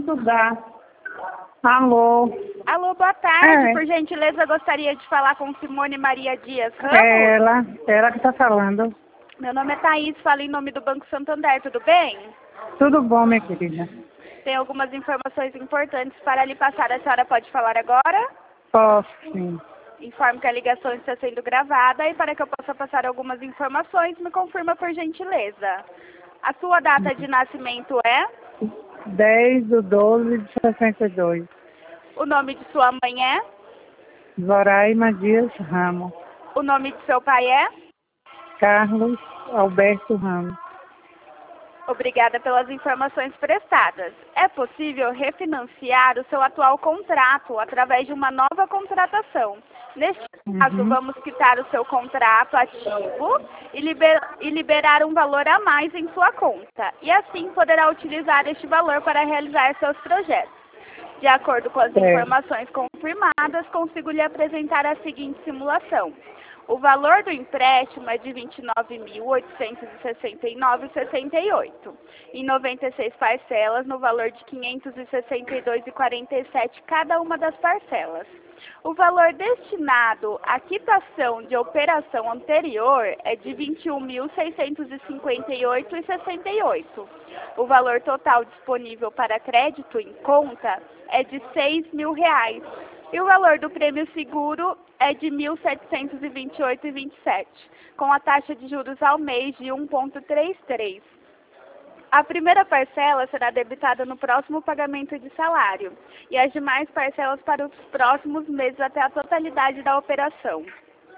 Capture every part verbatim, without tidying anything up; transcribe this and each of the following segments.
estudar. Alô? Alô, boa tarde. É. Por gentileza, gostaria de falar com Simone Maria Dias Ramos. É ela, ela que está falando. Meu nome é Thaís, falo em nome do Banco Santander, tudo bem? Tudo bom, minha querida? Tem algumas informações importantes para lhe passar. A senhora pode falar agora? Posso, sim. Informo que a ligação está sendo gravada e para que eu possa passar algumas informações, me confirma por gentileza. A sua data de nascimento é? dez de doze de sessenta e dois. O nome de sua mãe é? Zoraima Dias Ramos. O nome de seu pai é? Carlos Alberto Ramos. Obrigada pelas informações prestadas. É possível refinanciar o seu atual contrato através de uma nova contratação. Neste caso, Uhum. vamos quitar o seu contrato ativo e, liber, e liberar um valor a mais em sua conta. E assim poderá utilizar este valor para realizar seus projetos. De acordo com as É. informações confirmadas, consigo lhe apresentar a seguinte simulação. O valor do empréstimo é de vinte e nove mil oitocentos e sessenta e nove reais e sessenta e oito centavos, em noventa e seis parcelas, no valor de quinhentos e sessenta e dois reais e quarenta e sete centavos cada uma das parcelas. O valor destinado à quitação de operação anterior é de vinte e um mil seiscentos e cinquenta e oito reais e sessenta e oito centavos. O valor total disponível para crédito em conta é de seis mil reais. E o valor do prêmio seguro é de mil setecentos e vinte e oito reais e vinte e sete centavos, com a taxa de juros ao mês de um vírgula trinta e três. A primeira parcela será debitada no próximo pagamento de salário e as demais parcelas para os próximos meses até a totalidade da operação.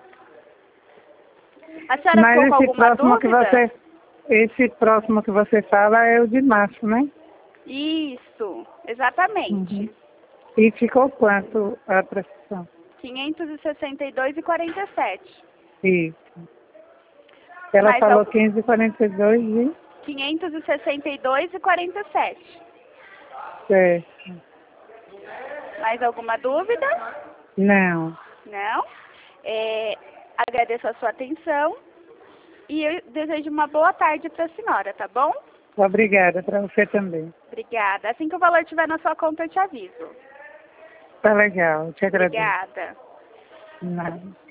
A senhora Mas ficou com esse alguma próximo que dúvida? você, esse próximo que você fala é o de março, né? Isso, exatamente. Uhum. E ficou quanto a prestação? quinhentos e sessenta e dois reais e quarenta e sete centavos. Isso. Ela Mais falou algum? quinhentos e quarenta e dois e... quinhentos e sessenta e dois reais e quarenta e sete centavos. Certo. Mais alguma dúvida? Não. Não? É, agradeço a sua atenção e eu desejo uma boa tarde para a senhora, tá bom? Obrigada, para você também. Obrigada. Assim que o valor estiver na sua conta, eu te aviso. Tá legal, te agradeço. Obrigada. Nada.